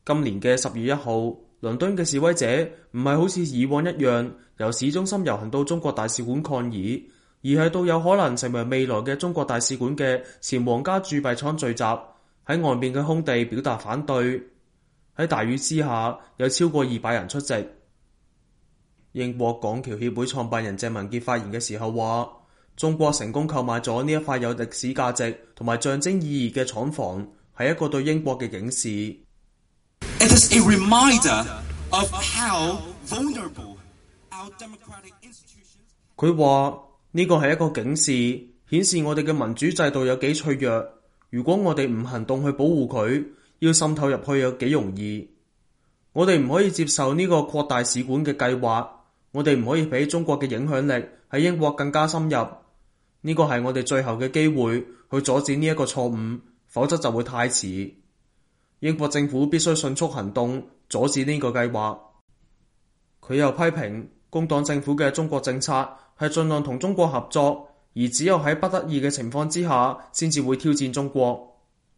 今年嘅10月1號，倫敦嘅示威者唔係好似以往一樣由市中心遊行到中國大使館抗議，而係到有可能成為未來嘅中國大使館嘅前皇家鑄幣廠聚集喺外面嘅空地表達反對。喺大雨之下，有超過200人出席。英國港僑協會創辦人鄭文傑發言嘅時候話，中國成功購買咗呢一塊有歷史價值同埋象徵意義嘅廠房，係一個對英國嘅警示。 It is a reminder of how vulnerable our democratic institutions. 佢話呢個係一個警示，顯示我哋嘅民主制度有幾脆弱。如果我哋唔行動去保護佢，要滲透入去有幾容易。我哋唔可以接受呢個擴大使館嘅計劃，我哋唔可以俾中國嘅影響力喺英國更加深入。呢個係我哋最後嘅機會去阻止呢一個錯誤，否則就會太遲。英國政府必須迅速行動，阻止呢個計劃。佢又批評工黨政府嘅中國政策係盡量同中國合作，而只有喺不得已嘅情況之下，先至會挑戰中國。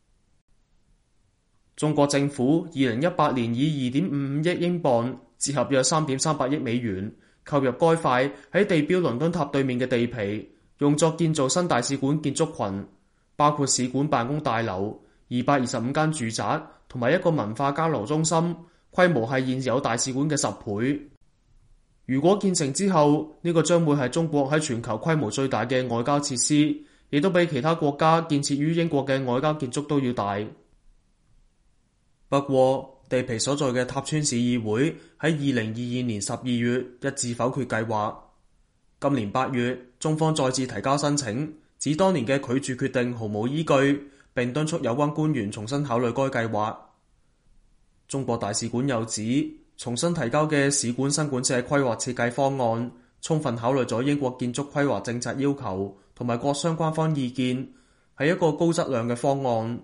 中國政府2018年以2.55億英鎊，折合約3.38億美元，購入該塊喺地標倫敦塔對面嘅地皮，用作建造新大使館建築群，包括使館辦公大樓、225間住宅同埋一個文化交流中心，規模係現有大使館嘅10倍。如果建成之後，呢個將會係中國喺全球規模最大嘅外交設施，亦都比其他國家建設於英國嘅外交建築都要大。不過，地皮所在嘅塔村市議會喺2022年12月一致否決計劃。今年8月，中方再次提交申請，指當年嘅拒絕決定毫無依據，並敦促有關官員重新考慮該計劃。中國大使館又指，重新提交嘅使館新館舍規劃設計方案，充分考慮咗英國建築規劃政策要求同埋各相關方意見，係一個高質量嘅方案。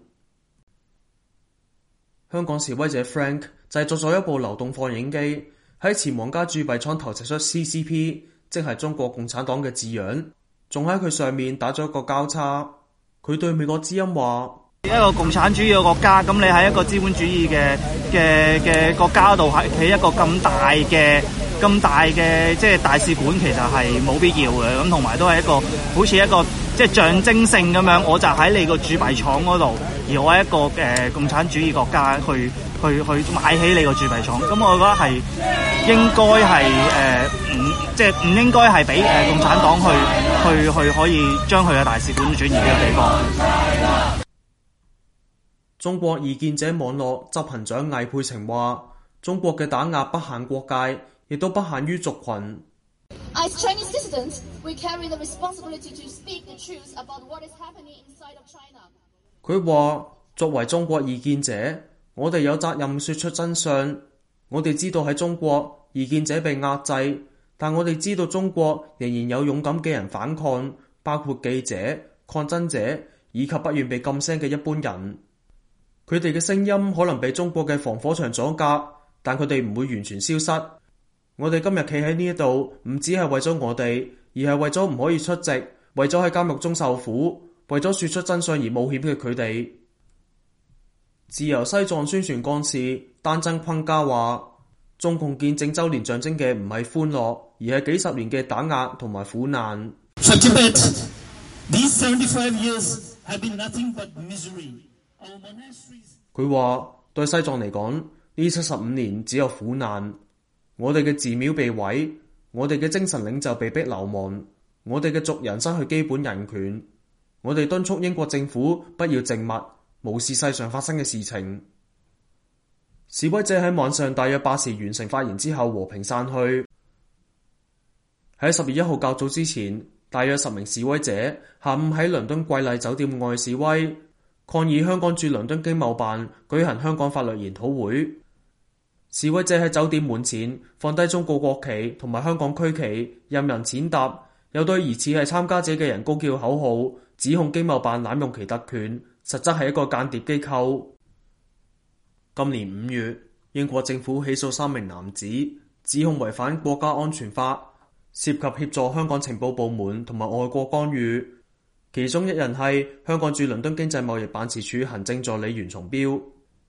香港示威者 Frank 製作咗一部流動放映機，喺前皇家鑄幣廠投射出 CCP， 即係中國共產黨嘅字樣，仲喺佢上面打咗一個交叉。佢對美國之音話： 一個共產主義嘅國家，咁你喺一個資本主義嘅國家度係起一個咁大嘅即係大使館，其實係冇必要嘅。咁同埋都係一個好似一個即係象徵性咁樣，我就喺你個鑄幣廠嗰度，而我喺一個共產主義國家去買起你個鑄幣廠。咁我覺得係應該係即係唔應該係俾共產黨去可以將佢嘅大使館轉移呢個地方。 中國異見者網絡執行長魏佩晴話：中國嘅打壓不限國界，亦都不限於族群。 As Chinese citizens, we carry the responsibility to speak the truth about what is happening inside of China. 佢話：作為中國異見者，我哋有責任說出真相。我哋知道喺中國，異見者被壓制，但我哋知道中國仍然有勇敢嘅人反抗，包括記者、抗爭者以及不願被禁聲嘅一般人。佢哋嘅聲音可能被中國嘅防火牆阻隔，但佢哋唔會完全消失。我哋今日企喺呢一度，唔只係為咗我哋，而係為咗唔可以出席，為咗喺監獄中受苦，為咗說出真相而冒險嘅佢哋。自由西藏宣傳幹事丹增坤嘉話：中共建政週年象徵嘅唔係歡樂，而係幾十年嘅打壓同埋苦難。 For Tibet, these 75 years have been nothing but misery. 佢話對西藏嚟講，呢75年只有苦難。我哋嘅寺廟被毀，我哋嘅精神領袖被逼流亡，我哋嘅族人失去基本人權。我哋敦促英國政府不要靜默，無視世上發生嘅事情。示威者喺晚上大約8時完成發言之後和平散去。喺10月1號較早之前，大約10名示威者下午喺倫敦瑰麗酒店外示威，抗議香港駐倫敦經貿辦舉行香港法律研討會。示威者喺酒店門前放低中國國旗同埋香港區旗，任人踐踏，又對疑似係參加者嘅人高叫口號，指控經貿辦濫用其特權，實質係一個間諜機構。今年5月，英國政府起訴3名男子，指控違反國家安全法，涉及協助香港情報部門同埋外國干預。其中一人係香港駐倫敦經濟貿易辦事處行政助理袁松標。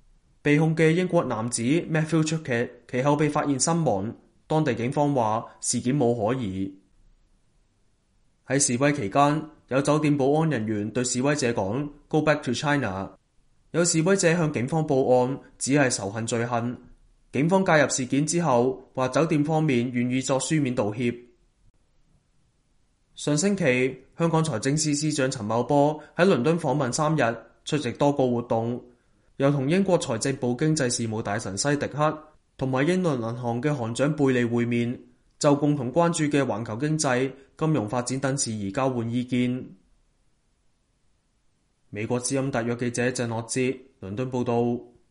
被控嘅英國男子 Matthew Chuckett 其後被發現身亡，當地警方話事件冇可疑。喺示威期間，有酒店保安人員對示威者講 Go back to China。有示威者向警方報案，只係仇恨罪行。警方介入事件之後，話酒店方面願意作書面道歉。上星期，香港財政司司長陳茂波喺倫敦訪問3日，出席多個活動，又同英國財政部經濟事務大臣西迪克同埋英倫銀行嘅行長貝利會面，就共同關注嘅環球經濟、金融發展等事宜交換意見。美國之音特約記者鄭樂哲倫敦報道。